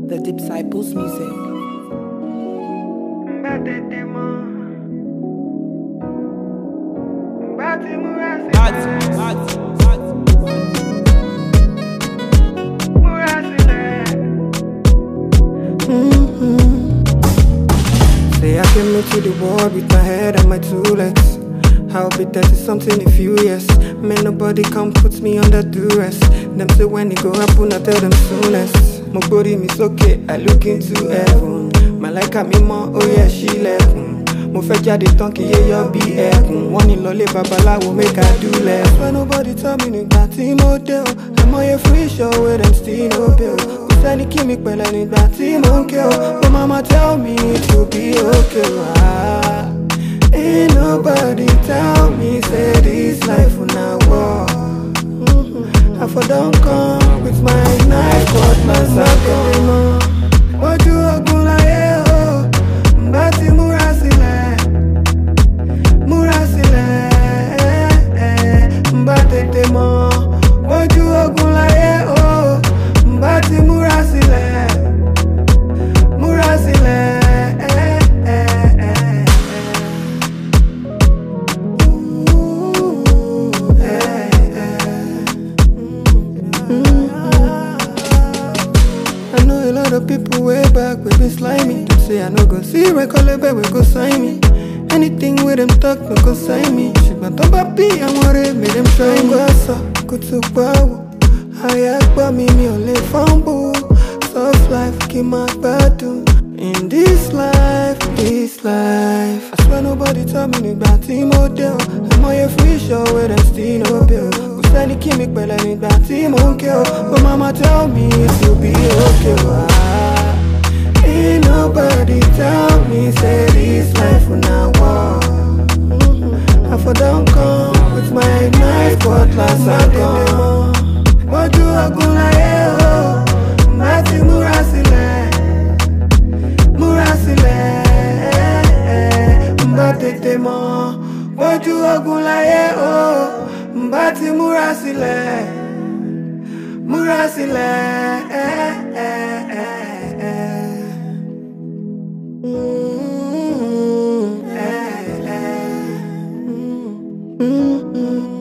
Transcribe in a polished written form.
The Disciples Music. Say I came into the world with my head and my two legs. I'll be 30-something in a few years. Man, nobody come put me under duress. Them say when it go happen, I tell them soonest. My body is okay, I look into heaven. My like a me more, oh yeah, she left. Mo fẹ́ jáde tán kí yéyọ bí ẹkùn. Wọ́n ní lọlé babaláwo make I do less. When nobody tell me nígbà tí mo dé o. Àmọye free show wey dem still no pay o. Kò sẹ́ni kí mi pẹ̀lẹ́ nígbà tí mo ń ké o. But mama tell me to be okay o. Ain't nobody tell me say this life na war. I for don come with my knife cutlass I come. Ojú ogun láyé o. Mbá ti múra sílẹ̀. Múra sílẹ̀. Mbá tètè mọ̀. Ojú ogun láyé o. Mbá ti múra sílẹ̀. Múra sílẹ̀. I know a lot of people way back we been slimy. Them say I no go see record we go sign me. Anything with them talk no go sign me. Ṣùgbọ́n tó bá bí àwọn ọ̀rẹ́ mi dem try me. Wọ́n sọ kó tó pa wò. Àyà gbọ́ mi mi ò lè fumble. Soft life kí n máa gbádùn. In this life, I swear nobody tell me nígbà tí mo dé o. Àmọye free show wey dem still no pay o. Kò sẹ́ni kí mi pẹ̀lẹ́ nígbà tí mo ń ké o. But mama tell me to be okay o. Ain't nobody tell me say this life na war. I for don come with my knife cutlass I come. Ojú ogun láyé o. Mbá ti múra sílẹ̀. Múra sílẹ̀. Mbá tètè mọ̀. Ojú ogun láyé o. Mbá ti múra sílẹ̀. Múra sílẹ̀.